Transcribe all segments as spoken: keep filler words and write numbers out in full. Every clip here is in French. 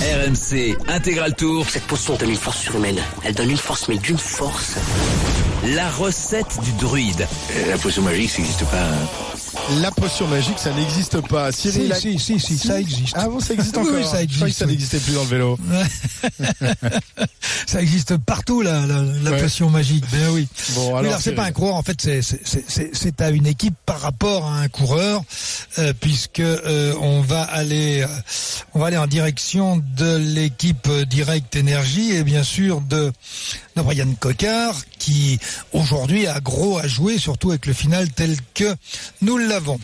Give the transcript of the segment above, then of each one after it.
R M C Intégral Tour. Cette potion donne une force surhumaine. Elle donne une force, mais d'une force. La recette du druide. La potion magique, ça n'existe pas. Hein. La potion magique, ça n'existe pas. Cyril, si, la... si, si, si, ça existe. Ah bon, ça existe oui, encore. oui, ça existe. Je croyais que ça n'existait plus dans le vélo. Ça existe partout, la, la, la ouais. potion magique. Ben oui. Bon, alors, oui, alors c'est pas un coureur. En fait, c'est c'est c'est c'est à une équipe par rapport à un coureur, euh, puisque euh, on va aller euh, on va aller en direction de l'équipe Direct Énergie et bien sûr de de Brian Coquard qui aujourd'hui a gros à jouer, surtout avec le final tel que nous l'avons.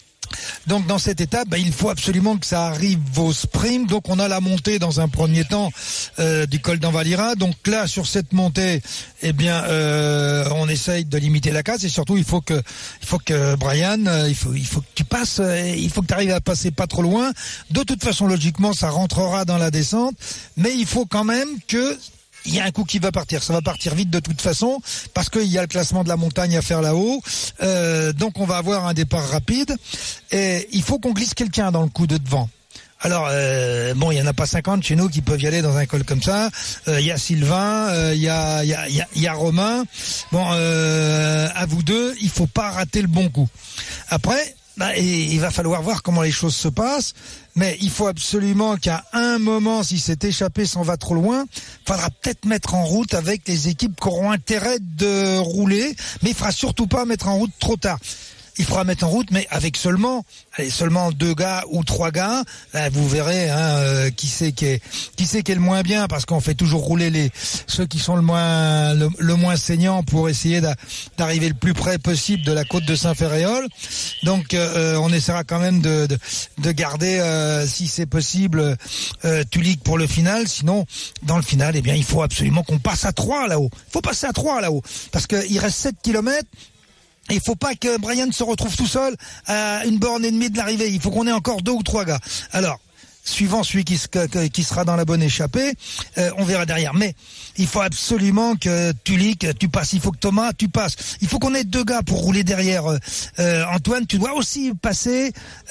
Donc dans cette étape, bah, il faut absolument que ça arrive au sprint. Donc on a la montée dans un premier temps euh, du col d'Envalira. Donc là sur cette montée, eh bien euh, on essaye de limiter la casse et surtout il faut que il faut que Brian, euh, il faut il faut que tu passes, euh, il faut que tu arrives à passer pas trop loin. De toute façon logiquement ça rentrera dans la descente, mais il faut quand même que il y a un coup qui va partir, ça va partir vite de toute façon parce qu'il y a le classement de la montagne à faire là-haut, euh, donc on va avoir un départ rapide et il faut qu'on glisse quelqu'un dans le coup de devant. Alors euh, bon, il y en a pas cinquante chez nous qui peuvent y aller dans un col comme ça. Il euh, y a Sylvain, il euh, y a il y a il y a, y a Romain. Bon, euh, à vous deux, il faut pas rater le bon coup. Après, bah, il va falloir voir comment les choses se passent. Mais il faut absolument qu'à un moment, si cet échappé s'en va trop loin, faudra peut-être mettre en route avec les équipes qui auront intérêt de rouler, mais il faudra surtout pas mettre en route trop tard. Il faudra mettre en route, mais avec seulement, allez, seulement deux gars ou trois gars. Là, vous verrez, hein, euh, qui c'est qui est, qui c'est qui est le moins bien, parce qu'on fait toujours rouler les ceux qui sont le moins, le, le moins saignants pour essayer d'a, d'arriver le plus près possible de la côte de Saint-Ferréol. Donc, euh, on essaiera quand même de, de, de garder, euh, si c'est possible, euh, Tulik pour le final. Sinon, dans le final, eh bien, il faut absolument qu'on passe à trois là-haut. Il faut passer à trois là-haut, parce qu'il reste sept kilomètres. Il faut pas que Brian se retrouve tout seul à une borne et demie de l'arrivée. Il faut qu'on ait encore deux ou trois gars. Alors, suivant celui qui, se, qui sera dans la bonne échappée, euh, on verra derrière. Mais il faut absolument que Tulik, tu passes. Il faut que Thomas, tu passes. Il faut qu'on ait deux gars pour rouler derrière. Euh, Antoine, tu dois aussi passer.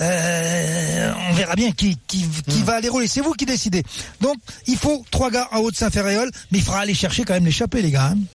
Euh, on verra bien qui, qui, qui mmh. va aller rouler. C'est vous qui décidez. Donc, il faut trois gars en haut de Saint-Ferréol, mais il faudra aller chercher quand même l'échappée, les gars. Hein.